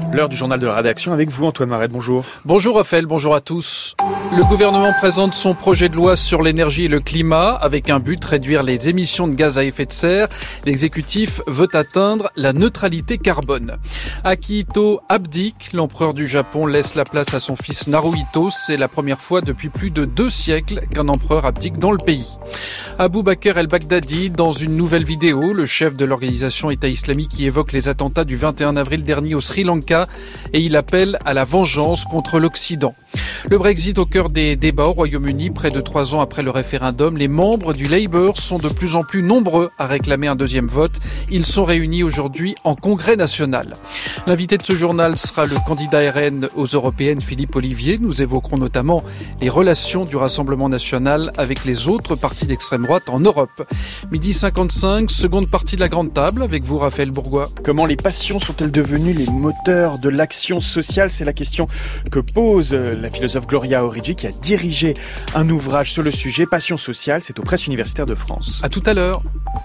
L'heure du journal de la rédaction avec vous, Antoine Maret. Bonjour. Bonjour Raphaël, bonjour à tous. Le gouvernement présente son projet de loi sur l'énergie et le climat avec un but, réduire les émissions de gaz à effet de serre. L'exécutif veut atteindre la neutralité carbone. Akihito abdique. L'empereur du Japon laisse la place à son fils Naruhito. C'est la première fois depuis plus de 2 siècles qu'un empereur abdique dans le pays. Abou Bakr el-Baghdadi, dans une nouvelle vidéo, le chef de l'organisation État islamique qui évoque les attentats du 21 avril dernier au Sri Lanka et il appelle à la vengeance contre l'Occident. Le Brexit au cœur des débats au Royaume-Uni, près de 3 ans après le référendum, les membres du Labour sont de plus en plus nombreux à réclamer un deuxième vote. Ils sont réunis aujourd'hui en congrès national. L'invité de ce journal sera le candidat RN aux européennes, Philippe Ollivier. Nous évoquerons notamment les relations du Rassemblement national avec les autres partis d'extrême droite en Europe. 12h55, seconde partie de la grande table avec vous, Raphaël Bourgois. Comment les passions sont-elles devenues les moteurs de l'action sociale ? C'est la question que pose la philosophe Gloria Origi qui a dirigé un ouvrage sur le sujet, Passion sociale, c'est aux Presses universitaires de France. À tout à l'heure.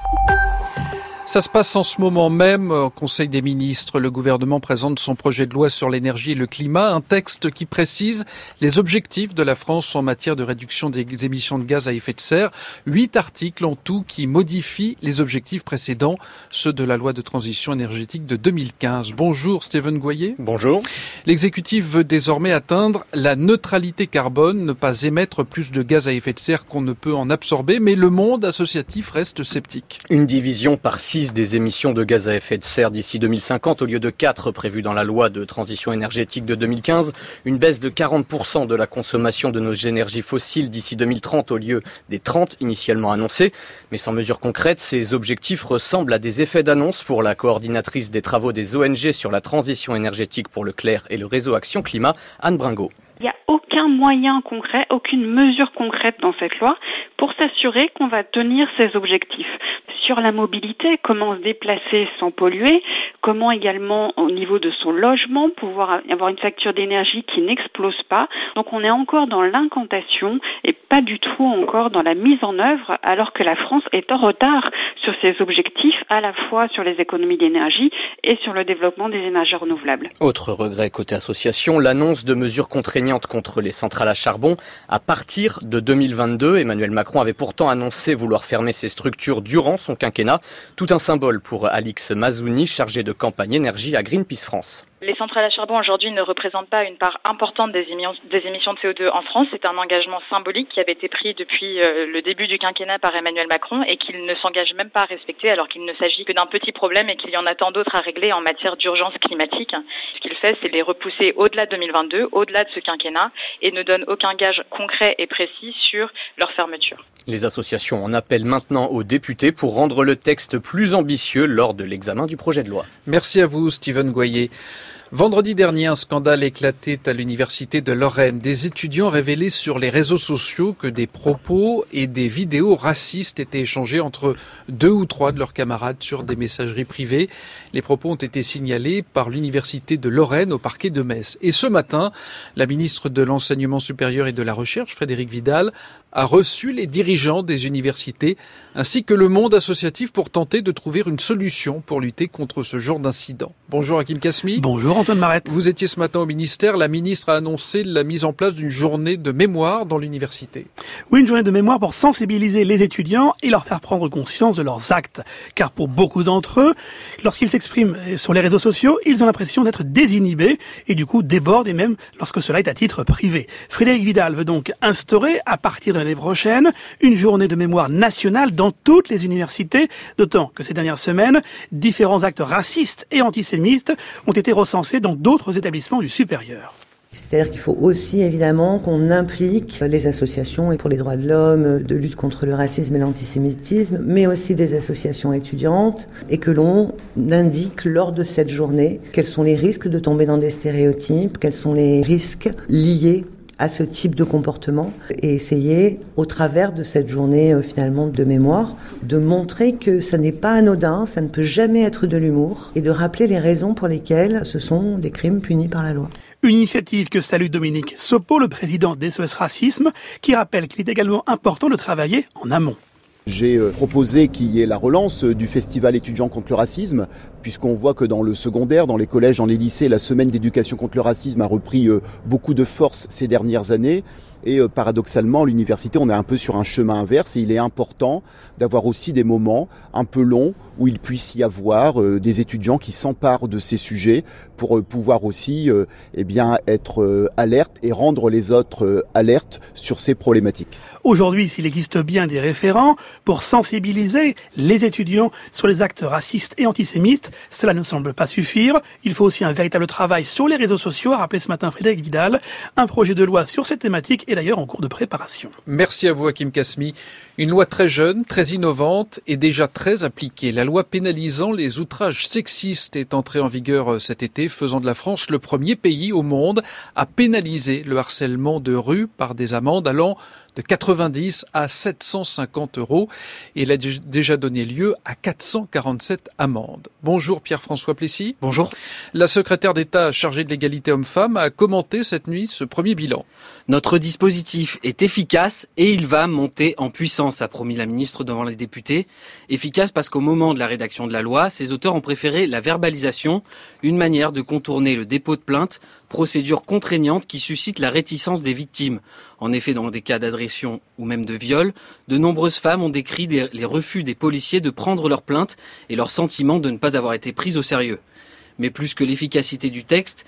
Ça se passe en ce moment même au Conseil des ministres. Le gouvernement présente son projet de loi sur l'énergie et le climat, un texte qui précise les objectifs de la France en matière de réduction des émissions de gaz à effet de serre. 8 articles en tout qui modifient les objectifs précédents, ceux de la loi de transition énergétique de 2015. Bonjour Stéphane Goyer. Bonjour. L'exécutif veut désormais atteindre la neutralité carbone, ne pas émettre plus de gaz à effet de serre qu'on ne peut en absorber, mais le monde associatif reste sceptique. Une division par 6 des émissions de gaz à effet de serre d'ici 2050 au lieu de 4 prévues dans la loi de transition énergétique de 2015. Une baisse de 40% de la consommation de nos énergies fossiles d'ici 2030 au lieu des 30 initialement annoncés. Mais sans mesure concrète, ces objectifs ressemblent à des effets d'annonce pour la coordinatrice des travaux des ONG sur la transition énergétique pour le clair et le réseau Action Climat, Anne Bringot. Il n'y a aucun moyen concret, aucune mesure concrète dans cette loi pour s'assurer qu'on va tenir ces objectifs. Sur la mobilité, comment se déplacer sans polluer, comment également au niveau de son logement pouvoir avoir une facture d'énergie qui n'explose pas. Donc on est encore dans l'incantation et pas du tout encore dans la mise en œuvre alors que la France est en retard sur ses objectifs à la fois sur les économies d'énergie et sur le développement des énergies renouvelables. Autre regret côté association, l'annonce de mesures contraignantes contre les centrales à charbon à partir de 2022. Emmanuel Macron avait pourtant annoncé vouloir fermer ces structures durant son quinquennat. Tout un symbole pour Alix Mazouni, chargé de campagne énergie à Greenpeace France. Les centrales à charbon aujourd'hui ne représentent pas une part importante des émissions de CO2 en France. C'est un engagement symbolique qui avait été pris depuis le début du quinquennat par Emmanuel Macron et qu'il ne s'engage même pas à respecter alors qu'il ne s'agit que d'un petit problème et qu'il y en a tant d'autres à régler en matière d'urgence climatique. Ce qu'il fait, c'est les repousser au-delà de 2022, au-delà de ce quinquennat et ne donne aucun gage concret et précis sur leur fermeture. Les associations en appellent maintenant aux députés pour rendre le texte plus ambitieux lors de l'examen du projet de loi. Merci à vous, Stéphane Goyer. Vendredi dernier, un scandale éclatait à l'université de Lorraine. Des étudiants révélaient sur les réseaux sociaux que des propos et des vidéos racistes étaient échangés entre 2 ou 3 de leurs camarades sur des messageries privées. Les propos ont été signalés par l'université de Lorraine au parquet de Metz. Et ce matin, la ministre de l'Enseignement supérieur et de la Recherche, Frédérique Vidal, a reçu les dirigeants des universités ainsi que le monde associatif pour tenter de trouver une solution pour lutter contre ce genre d'incident. Bonjour Hakim Kasmi. Bonjour Antoine Maret. Vous étiez ce matin au ministère. La ministre a annoncé la mise en place d'une journée de mémoire dans l'université. Oui, une journée de mémoire pour sensibiliser les étudiants et leur faire prendre conscience de leurs actes. Car pour beaucoup d'entre eux, lorsqu'ils s'expriment sur les réseaux sociaux, ils ont l'impression d'être désinhibés et du coup débordent et même lorsque cela est à titre privé. Frédérique Vidal veut donc instaurer à partir de l'année prochaine une journée de mémoire nationale dans toutes les universités, d'autant que ces dernières semaines, différents actes racistes et antisémites ont été recensés dans d'autres établissements du supérieur. C'est-à-dire qu'il faut aussi évidemment qu'on implique les associations et pour les droits de l'homme, de lutte contre le racisme et l'antisémitisme, mais aussi des associations étudiantes, et que l'on indique lors de cette journée quels sont les risques de tomber dans des stéréotypes, quels sont les risques liés à ce type de comportement et essayer, au travers de cette journée finalement de mémoire, de montrer que ça n'est pas anodin, ça ne peut jamais être de l'humour et de rappeler les raisons pour lesquelles ce sont des crimes punis par la loi. Une initiative que salue Dominique Sopo, le président d'SOS Racisme, qui rappelle qu'il est également important de travailler en amont. J'ai proposé qu'il y ait la relance du festival étudiant contre le racisme, puisqu'on voit que dans le secondaire, dans les collèges, dans les lycées, la semaine d'éducation contre le racisme a repris beaucoup de force ces dernières années. Et paradoxalement, à l'université, on est un peu sur un chemin inverse et il est important d'avoir aussi des moments un peu longs où il puisse y avoir des étudiants qui s'emparent de ces sujets pour pouvoir aussi être alertes et rendre les autres alertes sur ces problématiques. Aujourd'hui, s'il existe bien des référents pour sensibiliser les étudiants sur les actes racistes et antisémites, cela ne semble pas suffire. Il faut aussi un véritable travail sur les réseaux sociaux, a rappelé ce matin Frédéric Vidal. Un projet de loi sur cette thématique est d'ailleurs en cours de préparation. Merci à vous, Hakim Kasmi. Une loi très jeune, très innovante et déjà très appliquée. La loi pénalisant les outrages sexistes est entrée en vigueur cet été, faisant de la France le premier pays au monde à pénaliser le harcèlement de rue par des amendes allant de 90 à 750 euros. Et elle a déjà donné lieu à 447 amendes. Bonjour Pierre-François Plessis. Bonjour. La secrétaire d'État chargée de l'égalité homme-femme a commenté cette nuit ce premier bilan. Notre dispositif est efficace et il va monter en puissance, a promis la ministre devant les députés. Efficace parce qu'au moment de la rédaction de la loi, ses auteurs ont préféré la verbalisation, une manière de contourner le dépôt de plainte, procédure contraignante qui suscite la réticence des victimes. En effet, dans des cas d'agression ou même de viol, de nombreuses femmes ont décrit les refus des policiers de prendre leur plainte et leur sentiment de ne pas avoir été prises au sérieux. Mais plus que l'efficacité du texte,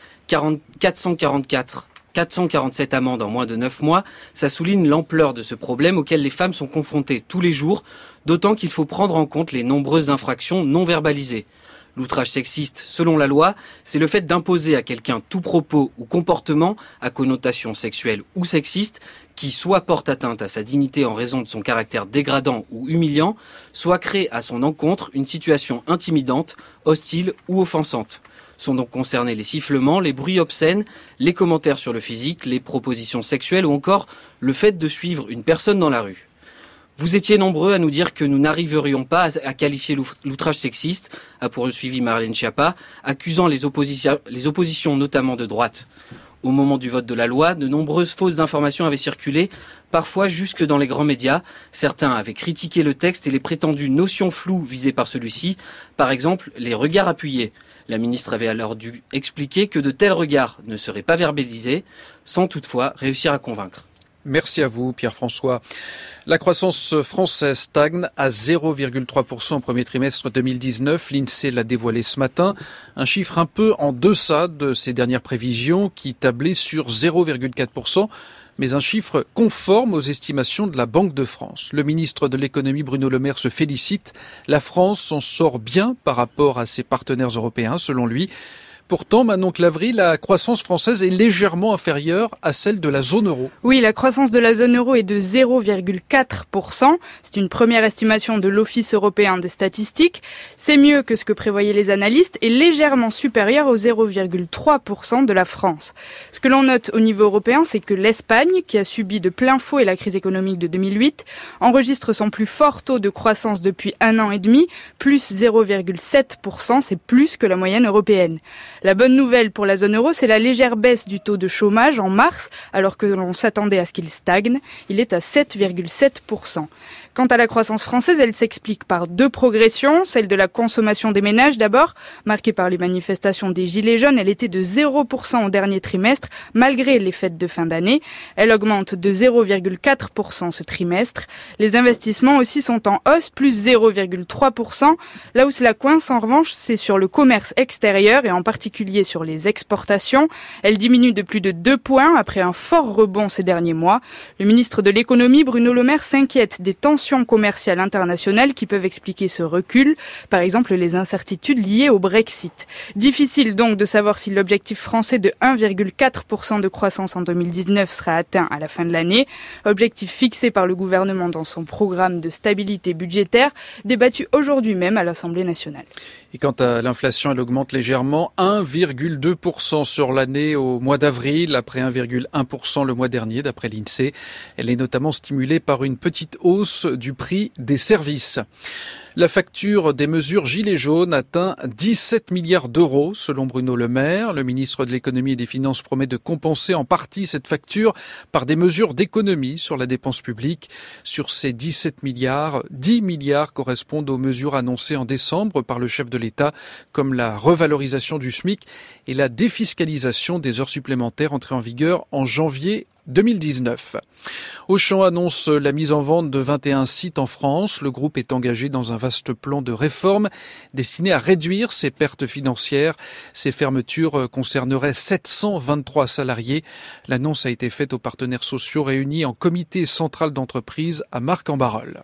447 amendes en moins de 9 mois, ça souligne l'ampleur de ce problème auquel les femmes sont confrontées tous les jours, d'autant qu'il faut prendre en compte les nombreuses infractions non verbalisées. L'outrage sexiste, selon la loi, c'est le fait d'imposer à quelqu'un tout propos ou comportement à connotation sexuelle ou sexiste qui soit porte atteinte à sa dignité en raison de son caractère dégradant ou humiliant, soit crée à son encontre une situation intimidante, hostile ou offensante. Sont donc concernés les sifflements, les bruits obscènes, les commentaires sur le physique, les propositions sexuelles ou encore le fait de suivre une personne dans la rue. Vous étiez nombreux à nous dire que nous n'arriverions pas à qualifier l'outrage sexiste, a poursuivi Marlène Schiappa, accusant les oppositions notamment de droite. Au moment du vote de la loi, de nombreuses fausses informations avaient circulé, parfois jusque dans les grands médias. Certains avaient critiqué le texte et les prétendues notions floues visées par celui-ci, par exemple les regards appuyés. La ministre avait alors dû expliquer que de tels regards ne seraient pas verbalisés, sans toutefois réussir à convaincre. Merci à vous, Pierre-François. La croissance française stagne à 0,3% au premier trimestre 2019. L'INSEE l'a dévoilé ce matin. Un chiffre un peu en deçà de ses dernières prévisions qui tablaient sur 0,4%, mais un chiffre conforme aux estimations de la Banque de France. Le ministre de l'économie Bruno Le Maire se félicite. La France s'en sort bien par rapport à ses partenaires européens, selon lui. Pourtant, Manon Clavry, la croissance française est légèrement inférieure à celle de la zone euro. Oui, la croissance de la zone euro est de 0,4%. C'est une première estimation de l'Office européen des statistiques. C'est mieux que ce que prévoyaient les analystes et légèrement supérieur aux 0,3% de la France. Ce que l'on note au niveau européen, c'est que l'Espagne, qui a subi de plein fouet la crise économique de 2008, enregistre son plus fort taux de croissance depuis 1 an et demi, plus 0,7%, c'est plus que la moyenne européenne. La bonne nouvelle pour la zone euro, c'est la légère baisse du taux de chômage en mars, alors que l'on s'attendait à ce qu'il stagne. Il est à 7,7%. Quant à la croissance française, elle s'explique par deux progressions. Celle de la consommation des ménages d'abord, marquée par les manifestations des Gilets jaunes. Elle était de 0% au dernier trimestre, malgré les fêtes de fin d'année. Elle augmente de 0,4% ce trimestre. Les investissements aussi sont en hausse, plus 0,3%. Là où cela coince, en revanche, c'est sur le commerce extérieur et en particulier sur les exportations. Elle diminue de plus de 2 points après un fort rebond ces derniers mois. Le ministre de l'économie, Bruno Le Maire, s'inquiète des tensions commerciales internationales qui peuvent expliquer ce recul, par exemple les incertitudes liées au Brexit. Difficile donc de savoir si l'objectif français de 1,4% de croissance en 2019 sera atteint à la fin de l'année, objectif fixé par le gouvernement dans son programme de stabilité budgétaire, débattu aujourd'hui même à l'Assemblée nationale. Et quant à l'inflation, elle augmente légèrement, 1,2% sur l'année au mois d'avril, après 1,1% le mois dernier, d'après l'INSEE. Elle est notamment stimulée par une petite hausse du prix des services. La facture des mesures Gilets jaunes atteint 17 milliards d'euros, selon Bruno Le Maire. Le ministre de l'économie et des finances promet de compenser en partie cette facture par des mesures d'économie sur la dépense publique. Sur ces 17 milliards, 10 milliards correspondent aux mesures annoncées en décembre par le chef de l'État, comme la revalorisation du SMIC et la défiscalisation des heures supplémentaires entrées en vigueur en janvier 2019. Auchan annonce la mise en vente de 21 sites en France. Le groupe est engagé dans un vaste plan de réforme destiné à réduire ses pertes financières. Ces fermetures concerneraient 723 salariés. L'annonce a été faite aux partenaires sociaux réunis en comité central d'entreprise à Marc-en-Barœul.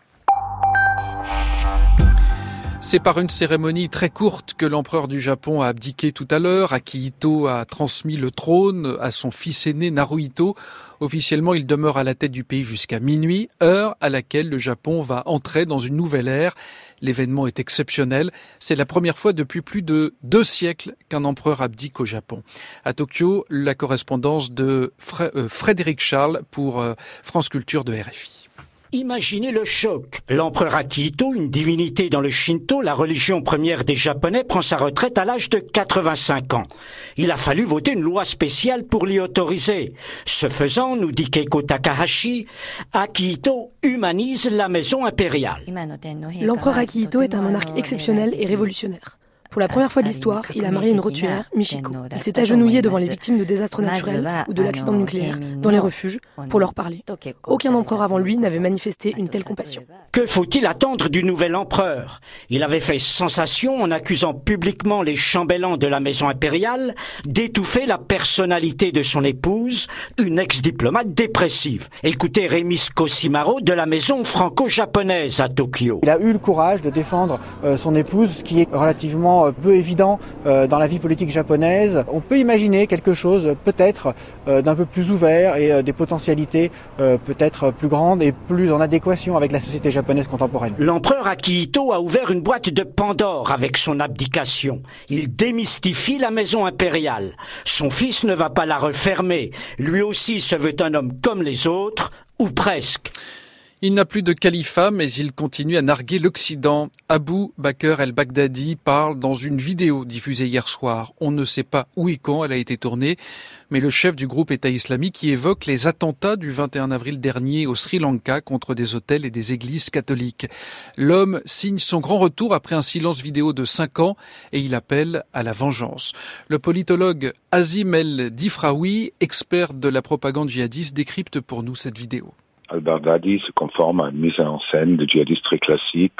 C'est par une cérémonie très courte que l'empereur du Japon a abdiqué tout à l'heure. Akihito a transmis le trône à son fils aîné Naruhito. Officiellement, il demeure à la tête du pays jusqu'à minuit, heure à laquelle le Japon va entrer dans une nouvelle ère. L'événement est exceptionnel. C'est la première fois depuis plus de 2 siècles qu'un empereur abdique au Japon. À Tokyo, la correspondance de Frédéric Charles pour France Culture de RFI. Imaginez le choc. L'empereur Akihito, une divinité dans le Shinto, la religion première des Japonais, prend sa retraite à l'âge de 85 ans. Il a fallu voter une loi spéciale pour l'y autoriser. Ce faisant, nous dit Keiko Takahashi, Akihito humanise la maison impériale. L'empereur Akihito est un monarque exceptionnel et révolutionnaire. Pour la première fois de l'histoire, il a marié une roturière, Michiko. Il s'est agenouillé devant les victimes de désastres naturels ou de l'accident nucléaire, dans les refuges, pour leur parler. Aucun empereur avant lui n'avait manifesté une telle compassion. Que faut-il attendre du nouvel empereur ? Il avait fait sensation en accusant publiquement les chambellans de la maison impériale d'étouffer la personnalité de son épouse, une ex-diplomate dépressive. Écoutez Rémi Kosimaro de la maison franco-japonaise à Tokyo. Il a eu le courage de défendre son épouse, ce qui est relativement peu évident dans la vie politique japonaise. On peut imaginer quelque chose peut-être d'un peu plus ouvert et des potentialités peut-être plus grandes et plus en adéquation avec la société japonaise contemporaine. L'empereur Akihito a ouvert une boîte de Pandore avec son abdication. Il démystifie la maison impériale. Son fils ne va pas la refermer. Lui aussi se veut un homme comme les autres, ou presque. Il n'a plus de califat, mais il continue à narguer l'Occident. Abu Bakr el-Baghdadi parle dans une vidéo diffusée hier soir. On ne sait pas où et quand elle a été tournée, mais le chef du groupe État islamique y évoque les attentats du 21 avril dernier au Sri Lanka contre des hôtels et des églises catholiques. L'homme signe son grand retour après un silence vidéo de 5 ans et il appelle à la vengeance. Le politologue Azim el-Difraoui, expert de la propagande djihadiste, décrypte pour nous cette vidéo. Al-Baghdadi se conforme à une mise en scène de djihadistes très classique,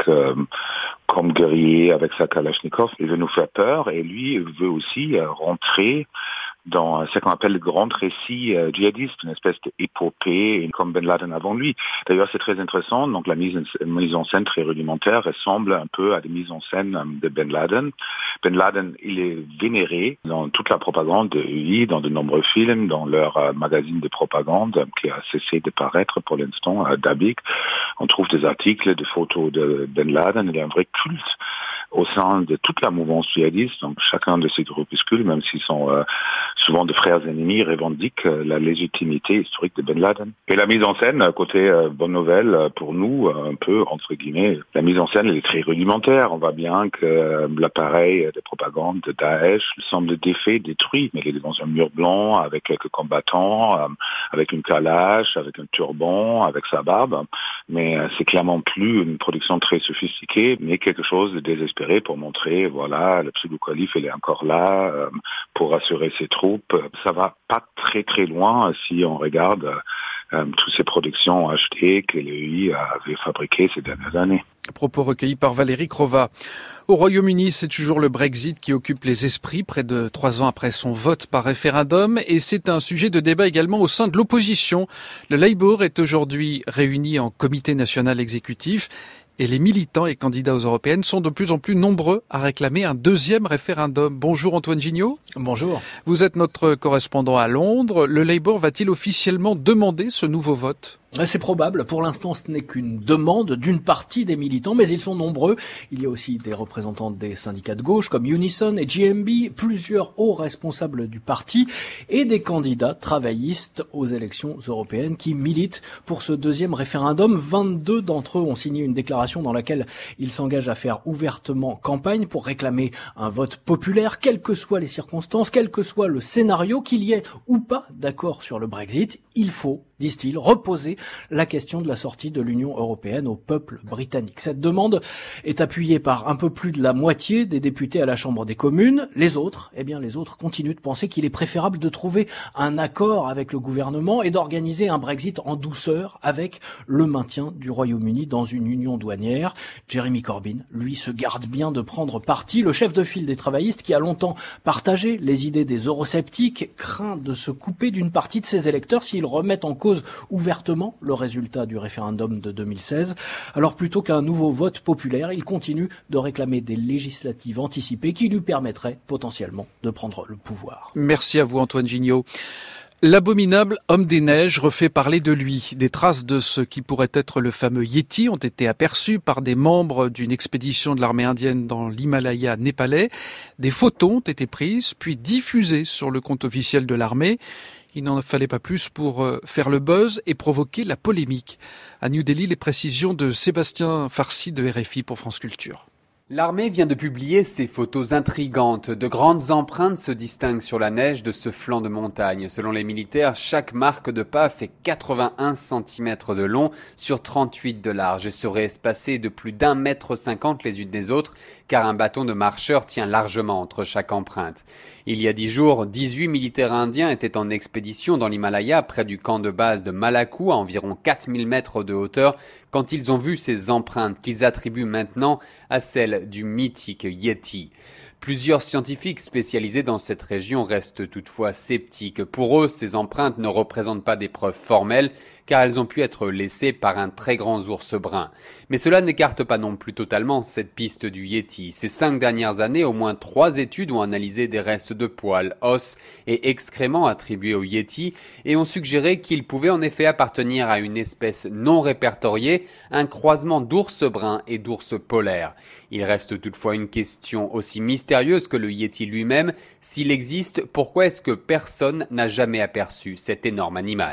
comme guerrier avec sa Kalachnikov. Il veut nous faire peur et lui veut aussi rentrer dans ce qu'on appelle le grand récit djihadiste, une espèce d'épopée comme Ben Laden avant lui. D'ailleurs, c'est très intéressant. Donc, la mise en scène très rudimentaire ressemble un peu à des mises en scène de Ben Laden. Ben Laden, il est vénéré dans toute la propagande de UI, dans de nombreux films, dans leur magazine de propagande qui a cessé de paraître pour l'instant à Dabiq. On trouve des articles, des photos de Ben Laden. Il y a un vrai culte au sein de toute la mouvance djihadiste. Donc, chacun de ces groupuscules, même s'ils sont souvent de frères ennemis, revendiquent la légitimité historique de Ben Laden. Et la mise en scène, côté bonne nouvelle pour nous, un peu, entre guillemets, la mise en scène, elle est très rudimentaire. On voit bien que l'appareil de propagande de Daesh semble défait, détruit. Mais il est dans un mur blanc, avec quelques combattants, avec une calache, avec un turban, avec sa barbe. Mais c'est clairement plus une production très sophistiquée, mais quelque chose de désespéré pour montrer, voilà, le pseudo-calife, il est encore là, pour rassurer ses troupes. Ça va pas très très loin si on regarde toutes ces productions achetées que l'EI avait fabriquées ces dernières années. Propos recueillis par Valérie Crova. Au Royaume-Uni, c'est toujours le Brexit qui occupe les esprits près de 3 ans après son vote par référendum et c'est un sujet de débat également au sein de l'opposition. Le Labour est aujourd'hui réuni en comité national exécutif et les militants et candidats aux européennes sont de plus en plus nombreux à réclamer un 2e référendum. Bonjour Antoine Gignot. Bonjour. Vous êtes notre correspondant à Londres. Le Labour va-t-il officiellement demander ce nouveau vote ? C'est probable. Pour l'instant, ce n'est qu'une demande d'une partie des militants, mais ils sont nombreux. Il y a aussi des représentants des syndicats de gauche comme Unison et GMB, plusieurs hauts responsables du parti et des candidats travaillistes aux élections européennes qui militent pour ce deuxième référendum. 22 d'entre eux ont signé une déclaration dans laquelle ils s'engagent à faire ouvertement campagne pour réclamer un vote populaire, quelles que soient les circonstances, quel que soit le scénario, qu'il y ait ou pas d'accord sur le Brexit. Il faut, disent-ils, reposer la question de la sortie de l'Union européenne au peuple britannique. Cette demande est appuyée par un peu plus de la moitié des députés à la Chambre des communes. Les autres continuent de penser qu'il est préférable de trouver un accord avec le gouvernement et d'organiser un Brexit en douceur avec le maintien du Royaume-Uni dans une union douanière. Jeremy Corbyn, lui, se garde bien de prendre parti. Le chef de file des travaillistes, qui a longtemps partagé les idées des eurosceptiques, craint de se couper d'une partie de ses électeurs s'ils remettent en cause ouvertement le résultat du référendum de 2016. Alors plutôt qu'un nouveau vote populaire, il continue de réclamer des législatives anticipées qui lui permettraient potentiellement de prendre le pouvoir. Merci à vous Antoine Gignot. L'abominable homme des neiges refait parler de lui. Des traces de ce qui pourrait être le fameux Yéti ont été aperçues par des membres d'une expédition de l'armée indienne dans l'Himalaya népalais. Des photos ont été prises, puis diffusées sur le compte officiel de l'armée. Il n'en fallait pas plus pour faire le buzz et provoquer la polémique. À New Delhi, les précisions de Sébastien Farsi de RFI pour France Culture. L'armée vient de publier ces photos intrigantes. De grandes empreintes se distinguent sur la neige de ce flanc de montagne. Selon les militaires, chaque marque de pas fait 81 cm de long sur 38 de large et serait espacée de plus d'1,50 m les unes des autres, car un bâton de marcheur tient largement entre chaque empreinte. Il y a 10 jours, 18 militaires indiens étaient en expédition dans l'Himalaya, près du camp de base de Malakku, à environ 4000 mètres de hauteur, quand ils ont vu ces empreintes qu'ils attribuent maintenant à celles du mythique Yéti. Plusieurs scientifiques spécialisés dans cette région restent toutefois sceptiques. Pour eux, ces empreintes ne représentent pas des preuves formelles, car elles ont pu être laissées par un très grand ours brun. Mais cela n'écarte pas non plus totalement cette piste du Yéti. Ces 5 dernières années, au moins 3 études ont analysé des restes de poils, os et excréments attribués au Yéti et ont suggéré qu'il pouvait en effet appartenir à une espèce non répertoriée, un croisement d'ours brun et d'ours polaire. Il reste toutefois une question aussi mystérieuse que le Yéti lui-même. S'il existe, pourquoi est-ce que personne n'a jamais aperçu cet énorme animal ?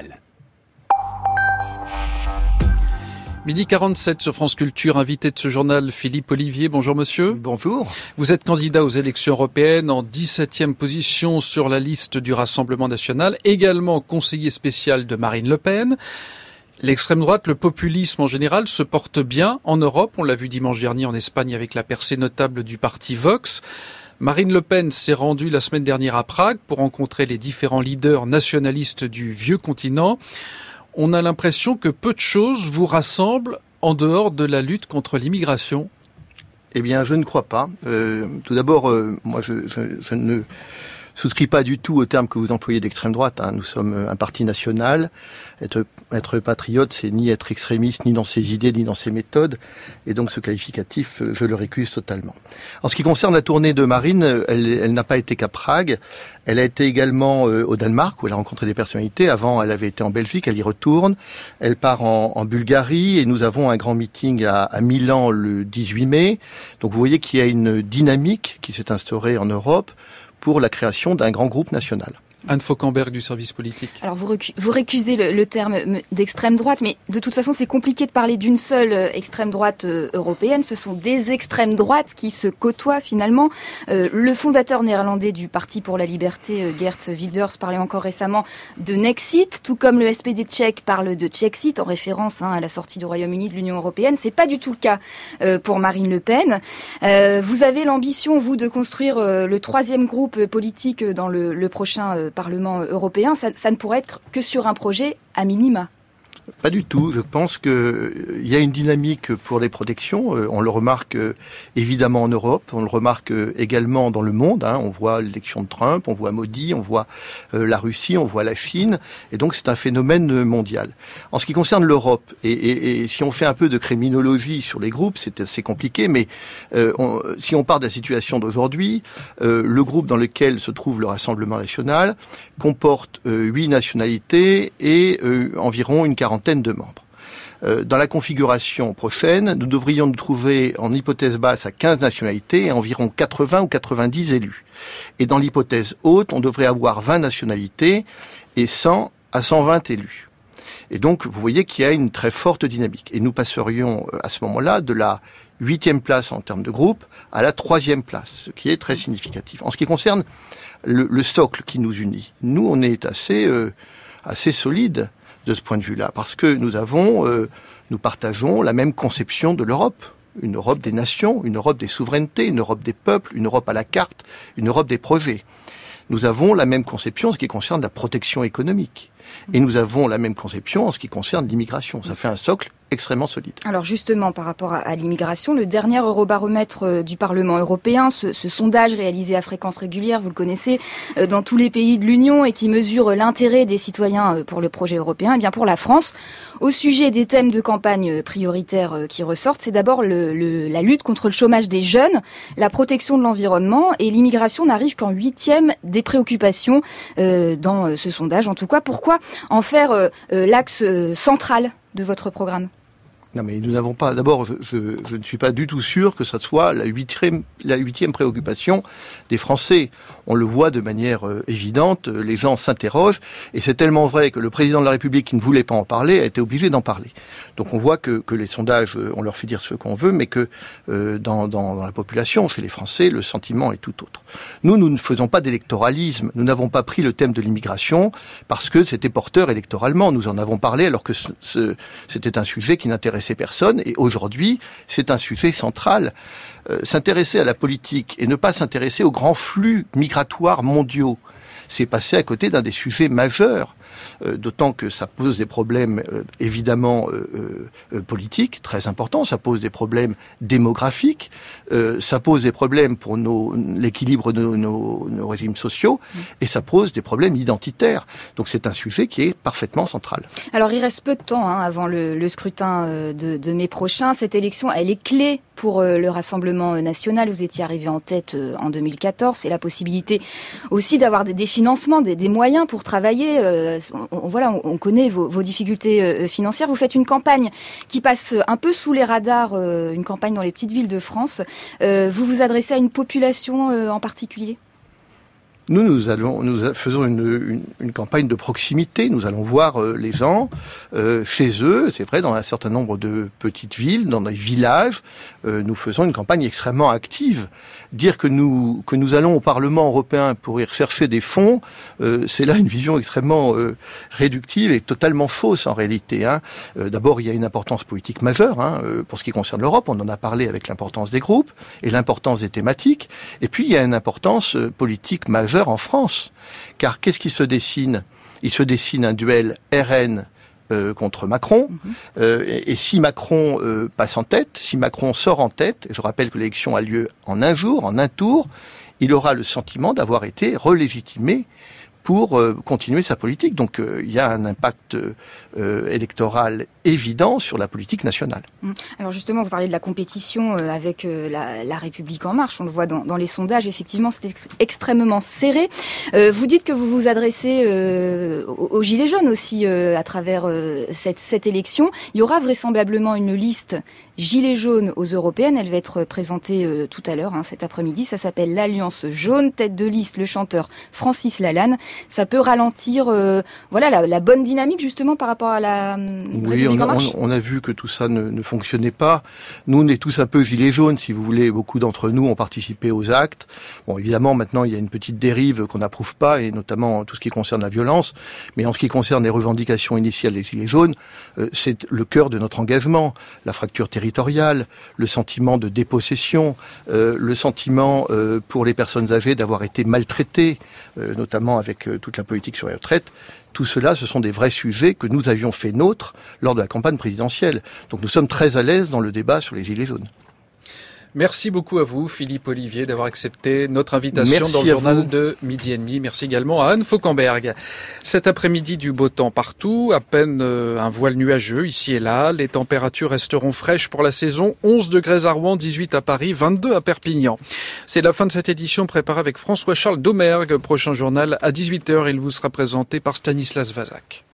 Midi 47 sur France Culture, invité de ce journal, Philippe Olivier. Bonjour monsieur. Bonjour. Vous êtes candidat aux élections européennes en 17e position sur la liste du Rassemblement national, également conseiller spécial de Marine Le Pen. L'extrême droite, le populisme en général, se porte bien en Europe. On l'a vu dimanche dernier en Espagne avec la percée notable du parti Vox. Marine Le Pen s'est rendue la semaine dernière à Prague pour rencontrer les différents leaders nationalistes du vieux continent. On a l'impression que peu de choses vous rassemblent en dehors de la lutte contre l'immigration. Eh bien, je ne crois pas. Tout d'abord, moi, je ne souscris pas du tout au terme que vous employez d'extrême droite. Nous sommes un parti national. Être patriote, c'est ni être extrémiste, ni dans ses idées, ni dans ses méthodes. Et donc, ce qualificatif, je le récuse totalement. En ce qui concerne la tournée de Marine, elle n'a pas été qu'à Prague. Elle a été également au Danemark, où elle a rencontré des personnalités. Avant, elle avait été en Belgique, elle y retourne. Elle part en Bulgarie, et nous avons un grand meeting à Milan le 18 mai. Donc, vous voyez qu'il y a une dynamique qui s'est instaurée en Europe pour la création d'un grand groupe national. Anne Fauquemberg du service politique. Alors vous récusez le terme d'extrême droite, mais de toute façon c'est compliqué de parler d'une seule extrême droite européenne. Ce sont des extrêmes droites qui se côtoient finalement. Le fondateur néerlandais du Parti pour la liberté, Geert Wilders, parlait encore récemment de Nexit, tout comme le SPD tchèque parle de Tchexit en référence à la sortie du Royaume-Uni de l'Union européenne. C'est pas du tout le cas pour Marine Le Pen. Vous avez l'ambition, vous, de construire le troisième groupe politique dans le prochain Parlement européen, ça ne pourrait être que sur un projet à minima. Pas du tout. Je pense qu'il y a une dynamique pour les protections. On le remarque évidemment en Europe, on le remarque également dans le monde. On voit l'élection de Trump, on voit Modi, on voit la Russie, on voit la Chine. Et donc c'est un phénomène mondial. En ce qui concerne l'Europe, et si on fait un peu de criminologie sur les groupes, c'est assez compliqué, mais si on part de la situation d'aujourd'hui, le groupe dans lequel se trouve le Rassemblement national comporte 8 nationalités et environ une quarantaine centaine de membres. Dans la configuration prochaine, nous devrions nous trouver en hypothèse basse à 15 nationalités et environ 80 ou 90 élus. Et dans l'hypothèse haute, on devrait avoir 20 nationalités et 100 à 120 élus. Et donc, vous voyez qu'il y a une très forte dynamique. Et nous passerions à ce moment-là de la 8e place en termes de groupe à la 3e place, ce qui est très significatif. En ce qui concerne le socle qui nous unit, nous, on est assez solide de ce point de vue-là, parce que nous partageons la même conception de l'Europe. Une Europe des nations, une Europe des souverainetés, une Europe des peuples, une Europe à la carte, une Europe des projets. Nous avons la même conception en ce qui concerne la protection économique. Et nous avons la même conception en ce qui concerne l'immigration. Ça fait un socle extrêmement solide. Alors justement, par rapport à l'immigration, le dernier Eurobaromètre du Parlement européen, ce sondage réalisé à fréquence régulière, vous le connaissez, dans tous les pays de l'Union et qui mesure l'intérêt des citoyens pour le projet européen, et bien pour la France, au sujet des thèmes de campagne prioritaires qui ressortent, c'est d'abord la lutte contre le chômage des jeunes, la protection de l'environnement, et l'immigration n'arrive qu'en 8e des préoccupations dans ce sondage. En tout cas, pourquoi en faire l'axe central de votre programme ? Non, mais nous n'avons pas. D'abord, je ne suis pas du tout sûr que ça soit la huitième préoccupation des Français. On le voit de manière évidente. Les gens s'interrogent, et c'est tellement vrai que le président de la République, qui ne voulait pas en parler, a été obligé d'en parler. Donc, on voit que les sondages, on leur fait dire ce qu'on veut, mais que dans la population, chez les Français, le sentiment est tout autre. Nous ne faisons pas d'électoralisme. Nous n'avons pas pris le thème de l'immigration parce que c'était porteur électoralement. Nous en avons parlé alors que c'était un sujet qui n'intéressait personne, et aujourd'hui, c'est un sujet central. S'intéresser à la politique et ne pas s'intéresser aux grands flux migratoires mondiaux, c'est passer à côté d'un des sujets majeurs. D'autant que ça pose des problèmes évidemment politiques très importants, ça pose des problèmes démographiques, ça pose des problèmes pour l'équilibre de nos régimes sociaux, et ça pose des problèmes identitaires. Donc c'est un sujet qui est parfaitement central. Alors il reste peu de temps avant le scrutin de mai prochain. Cette élection, elle est clé pour le Rassemblement national. Vous étiez arrivé en tête en 2014. C'est la possibilité aussi d'avoir des financements, des moyens pour travailler. On connaît vos difficultés financières. Vous faites une campagne qui passe un peu sous les radars, une campagne dans les petites villes de France. Vous vous adressez à une population en particulier ? Nous faisons une campagne de proximité. Nous allons voir les gens chez eux. C'est vrai, dans un certain nombre de petites villes, dans des villages, nous faisons une campagne extrêmement active. Dire que nous allons au Parlement européen pour y rechercher des fonds, c'est là une vision extrêmement réductive et totalement fausse en réalité. D'abord, il y a une importance politique majeure pour ce qui concerne l'Europe. On en a parlé avec l'importance des groupes et l'importance des thématiques. Et puis, il y a une importance politique majeure en France. Car qu'est-ce qui se dessine ? Il se dessine un duel RN contre Macron, et si Macron passe en tête, si Macron sort en tête, et je rappelle que l'élection a lieu en un jour, en un tour, il aura le sentiment d'avoir été relégitimé pour continuer sa politique. Donc il y a un impact électoral évident sur la politique nationale. Alors justement, vous parlez de la compétition avec la République En Marche. On le voit dans les sondages, effectivement, c'est extrêmement serré. Vous dites que vous vous adressez aux Gilets jaunes aussi à travers cette élection. Il y aura vraisemblablement une liste Gilets jaunes aux européennes. Elle va être présentée tout à l'heure, cet après-midi. Ça s'appelle l'Alliance jaune. Tête de liste, le chanteur Francis Lalanne. Ça peut ralentir la bonne dynamique justement par rapport à la République En Marche. On a vu que tout ça ne fonctionnait pas. Nous, on est tous un peu gilets jaunes, si vous voulez. Beaucoup d'entre nous ont participé aux actes. Bon, évidemment, maintenant, il y a une petite dérive qu'on n'approuve pas, et notamment tout ce qui concerne la violence. Mais en ce qui concerne les revendications initiales des gilets jaunes, c'est le cœur de notre engagement. La fracture territoriale, le sentiment de dépossession, le sentiment pour les personnes âgées d'avoir été maltraitées, notamment avec toute la politique sur les retraites. Tout cela, ce sont des vrais sujets que nous avions fait nôtres lors de la campagne présidentielle. Donc nous sommes très à l'aise dans le débat sur les Gilets jaunes. Merci beaucoup à vous, Philippe Olivier, d'avoir accepté notre invitation dans le journal de Midi et Demi. Merci également à Anne Fauquemberg. Cet après-midi, du beau temps partout, à peine un voile nuageux ici et là. Les températures resteront fraîches pour la saison. 11 degrés à Rouen, 18 à Paris, 22 à Perpignan. C'est la fin de cette édition préparée avec François-Charles Domergue. Prochain journal à 18h, il vous sera présenté par Stanislas Vazak.